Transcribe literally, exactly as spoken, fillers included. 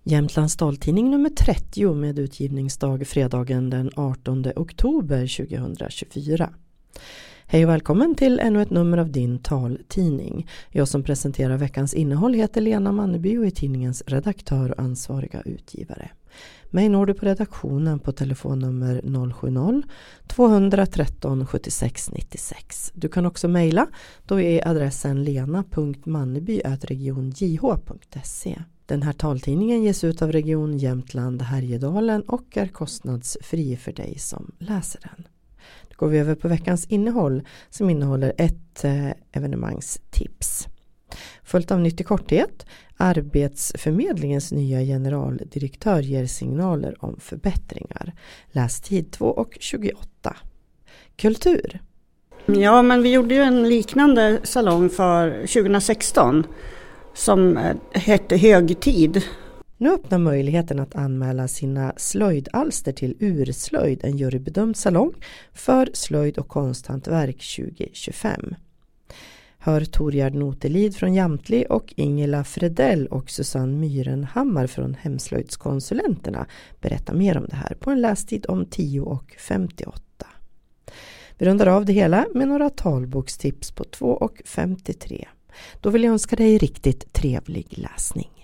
Jämtlands taltidning nummer trettio med utgivningsdag fredagen den artonde oktober tjugohundratjugofyra. Hej och välkommen till ännu ett nummer av din taltidning. Jag som presenterar veckans innehåll heter Lena Manneby och är tidningens redaktör och ansvariga utgivare. Mig når du på redaktionen på telefonnummer noll sju noll, två ett tre sjuttiosex nittiosex. Du kan också mejla, då är adressen lena punkt manneby at region j h punkt se. Den här taltidningen ges ut av Region Jämtland Härjedalen och är kostnadsfri för dig som läser den. Då går vi över på veckans innehåll som innehåller ett eh, evenemangstips. Följt av nytt i korthet, Arbetsförmedlingens nya generaldirektör ger signaler om förbättringar. Lästid två och tjugoåtta. Kultur. Ja, men vi gjorde ju en liknande salong för tjugohundrasexton som hette Högtid. Nu öppnar möjligheten att anmäla sina slöjdalster till Urslöjd, en jurybedömd salong för slöjd och konsthantverk tjugo tjugofem. Hör Torgärd Notelid från Jamtli och Ingela Fredell och Susanne Myrenhammar från Hemslöjdskonsulenterna berätta mer om det här på en lästid om tio och femtioåtta. Vi rundar av det hela med några talbokstips på två och femtiotre. Då vill jag önska dig riktigt trevlig läsning.